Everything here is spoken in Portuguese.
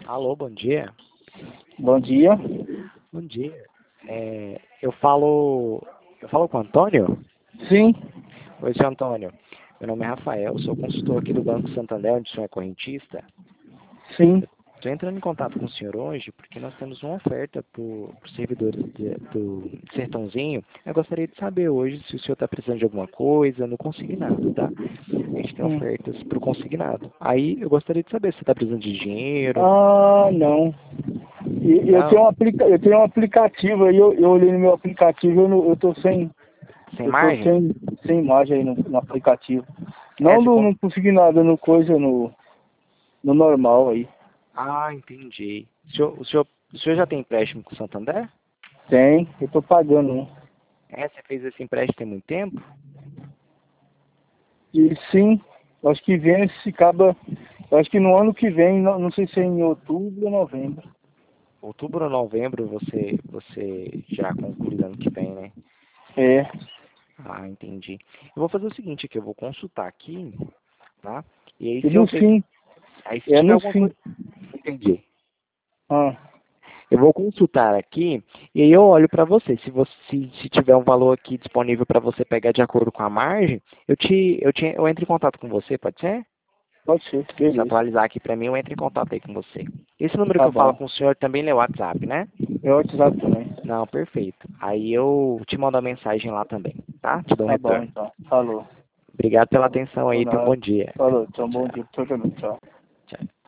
Alô, bom dia. Bom dia. Bom dia. Eu falo com o Antônio? Sim, Oi, seu Antônio. Meu nome é Rafael, sou consultor aqui do Banco Santander, onde o senhor é correntista. sim. Estou entrando em contato com o senhor hoje porque nós temos uma oferta para os servidores do Sertãozinho. Eu gostaria de saber hoje se o senhor está precisando de alguma coisa no consignado, tá? A gente tem Hum. ofertas para o consignado. Aí eu gostaria de saber se você está precisando de dinheiro. Ah, não. Não, Eu tenho um aplicativo aí, eu olhei no meu aplicativo, eu tô sem, sem margem? sem imagem aí no aplicativo. É, Não, você não consegui nada no normal aí. Ah, entendi. O senhor já tem empréstimo com o Santander? Tem, eu tô pagando um. Você fez esse empréstimo tem muito tempo? E sim, acho que vem se acaba, acho que no ano que vem, não sei se é em outubro ou novembro. Outubro ou novembro você já conclui ano que vem, né? É, Ah, entendi. Eu vou fazer o seguinte aqui, eu vou consultar aqui, tá? E aí e se eu no ver que... sim, Aí se é tiver no alguma sim. coisa... Entendi. Ah, Eu vou consultar aqui e aí eu olho para você. Se tiver um valor aqui disponível para você pegar de acordo com a margem, eu entro em contato com você, pode ser? pode ser, Se beleza. atualizar aqui para mim, eu entro em contato aí com você. Esse número que Tá eu falo bom. com o senhor também é o WhatsApp, né? É o WhatsApp também. Não, perfeito. Aí eu te mando a mensagem lá também, tá? Te dou um Tá bom, retorno. então. Falou. Obrigado pela atenção Por aí, tenha um nada. bom dia. Falou. Então, bom Tchau, dia pro senhor também. Tchau. tchau.